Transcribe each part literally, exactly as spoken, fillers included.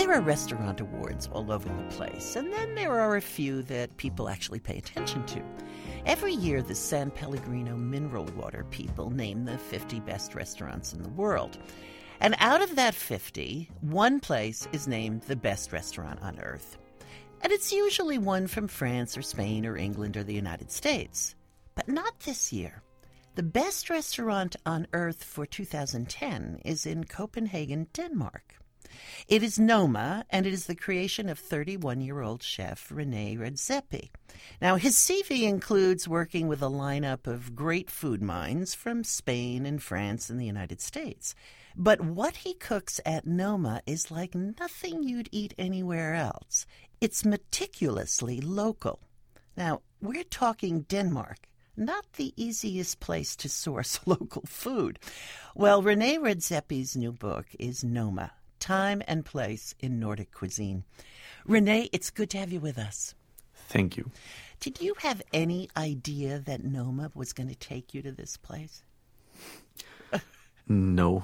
There are restaurant awards all over the place, and then there are a few that people actually pay attention to. Every year, the San Pellegrino Mineral Water people name the fifty best restaurants in the world. And out of that fifty, one place is named the best restaurant on earth. And it's usually one from France or Spain or England or the United States. But not this year. The best restaurant on earth for two thousand ten is in Copenhagen, Denmark. It is Noma, and it is the creation of thirty-one-year-old chef René Redzepi. Now, his C V includes working with a lineup of great food minds from Spain and France and the United States. But what he cooks at Noma is like nothing you'd eat anywhere else. It's meticulously local. Now, we're talking Denmark, not the easiest place to source local food. Well, René Redzepi's new book is Noma, Time and Place in Nordic Cuisine. René, it's good to have you with us. Thank you. Did you have any idea that Noma was going to take you to this place? No.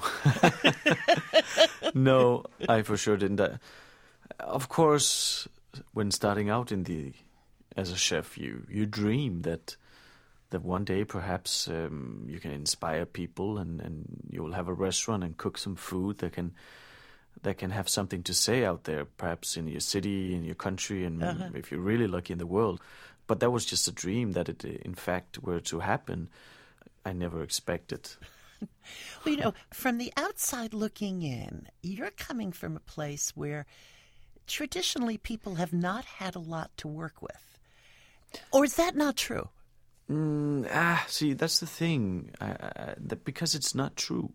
No, I for sure didn't. Uh, of course, when starting out in the as a chef, you, you dream that that one day perhaps um, you can inspire people and, and you will have a restaurant and cook some food that can that can have something to say out there, perhaps in your city, in your country, and uh-huh. if you're really lucky in the world. But that was just a dream that it, in fact, were to happen. I never expected. Well, you know, from the outside looking in, you're coming from a place where traditionally people have not had a lot to work with. Or is that not true? Mm, ah, see, that's the thing. I, I, that because it's not true.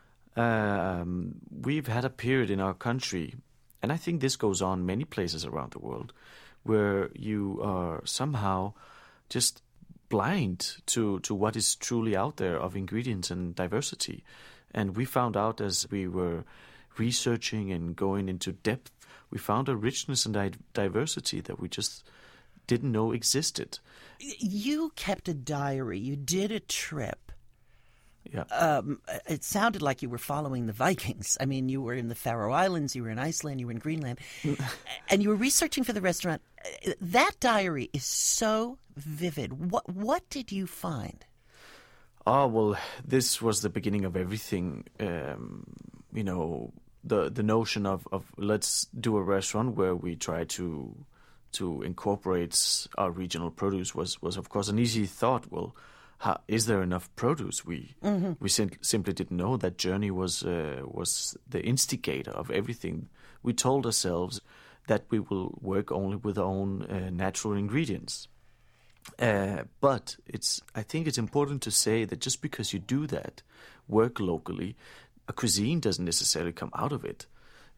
Um, we've had a period in our country, and I think this goes on many places around the world, where you are somehow just blind to, to what is truly out there of ingredients and diversity. And we found out as we were researching and going into depth, we found a richness and di- diversity that we just didn't know existed. You kept a diary. You did a trip. Yeah. Um, it sounded like you were following the Vikings. I mean, you were in the Faroe Islands, you were in Iceland, you were in Greenland, and you were researching for the restaurant. That diary is so vivid. What what did you find? Oh, well, this was the beginning of everything. Um, you know, the the notion of, of let's do a restaurant where we try to to incorporate our regional produce was, was of course, an easy thought. Well, how, is there enough produce? We mm-hmm. we sim- simply didn't know. That journey was uh, was the instigator of everything. We told ourselves that we will work only with our own uh, natural ingredients. Uh, but it's I think it's important to say that just because you do that, work locally, a cuisine doesn't necessarily come out of it.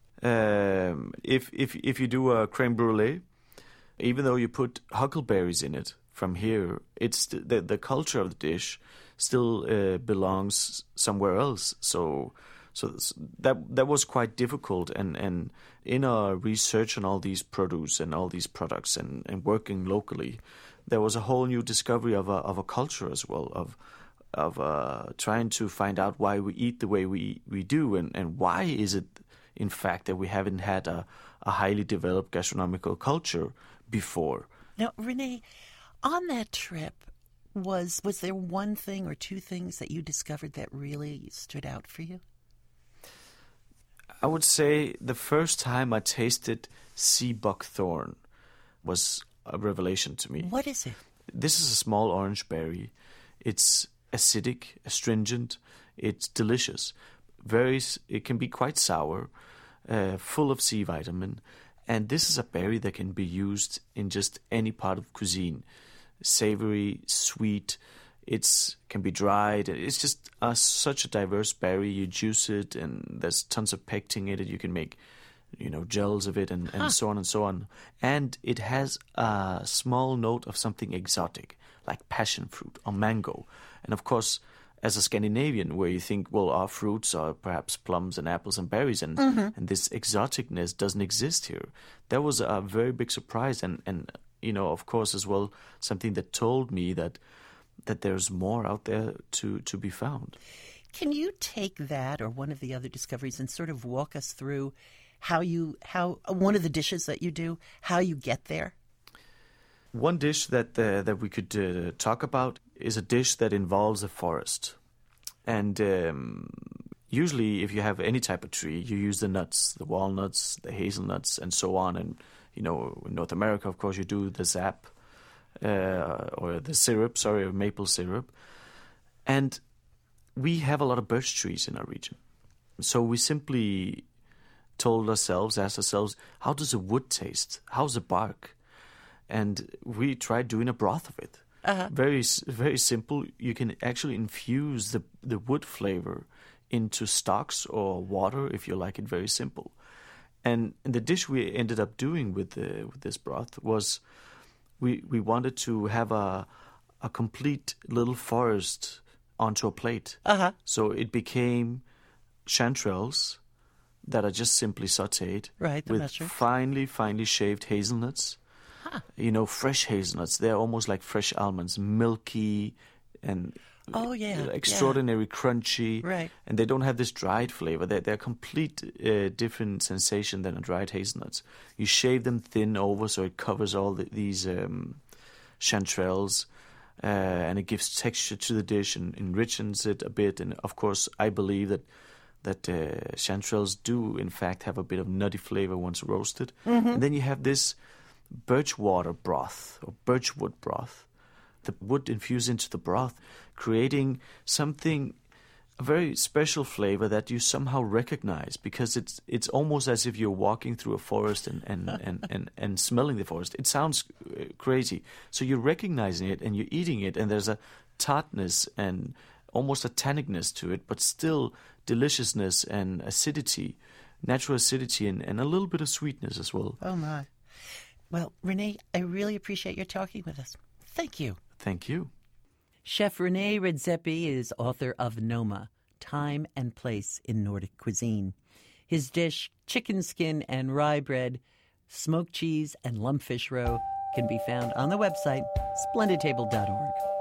Um, if if if you do a crème brûlée, even though you put huckleberries in it from here, it's the the culture of the dish still uh, belongs somewhere else. So so that that was quite difficult. And, and in our research on all these produce and all these products and, and working locally, there was a whole new discovery of a of a culture as well, of of uh, trying to find out why we eat the way we we do, and, and why is it, in fact, that we haven't had a, a highly developed gastronomical culture before. Now, René, on that trip, was was there one thing or two things that you discovered that really stood out for you? I would say the first time I tasted sea buckthorn was a revelation to me. What is it? This is a small orange berry. It's acidic, astringent. It's delicious. Very, it can be quite sour, uh, full of C vitamin. And this is a berry that can be used in just any part of cuisine. Savory, sweet. It's can be dried. It's just uh, such a diverse berry. You juice it, and there's tons of pectin in it. You can make, you know, gels of it, and, and huh. so on and so on. And it has a small note of something exotic, like passion fruit or mango. And of course, as a Scandinavian, where you think, well, our fruits are perhaps plums and apples and berries, and, mm-hmm. and this exoticness doesn't exist here. That was a very big surprise, and, and you know, of course, as well, something that told me that that there's more out there to, to be found. Can you take that or one of the other discoveries and sort of walk us through how you how one of the dishes that you do, how you get there? One dish that uh, that we could uh, talk about is a dish that involves a forest, and um, usually, if you have any type of tree, you use the nuts, the walnuts, the hazelnuts, and so on. And you know, in North America, of course, you do the sap uh, or the syrup, sorry, or maple syrup. And we have a lot of birch trees in our region, so we simply told ourselves, asked ourselves, how does the wood taste? How's the bark? And we tried doing a broth of it. Uh-huh. Very, very simple. You can actually infuse the the wood flavor into stocks or water if you like it very simple. And, and the dish we ended up doing with the, with this broth was we we wanted to have a a complete little forest onto a plate. Uh-huh. So it became chanterelles that are just simply sautéed, right, with mushrooms. finely, finely shaved hazelnuts. Huh. You know, fresh hazelnuts. They're almost like fresh almonds, milky and oh yeah, extraordinary yeah. crunchy. Right. And they don't have this dried flavor. They're, they're a complete uh, different sensation than a dried hazelnuts. You shave them thin over so it covers all the, these um, chanterelles. Uh, and it gives texture to the dish and enriches it a bit. And of course, I believe that that uh, chanterelles do, in fact, have a bit of nutty flavor once roasted. Mm-hmm. And then you have this birch water broth or birchwood broth. The wood infused into the broth, creating something, a very special flavor that you somehow recognize, because it's it's almost as if you're walking through a forest and and, and, and, and smelling the forest. It sounds crazy. So you're recognizing it and you're eating it, and there's a tartness and almost a tannicness to it, but still deliciousness and acidity, natural acidity, and, and a little bit of sweetness as well. Oh, my. Well, René, I really appreciate your talking with us. Thank you. Thank you. Chef René Redzepi is author of Noma, Time and Place in Nordic Cuisine. His dish, chicken skin and rye bread, smoked cheese, and lumpfish roe can be found on the website splendid table dot org.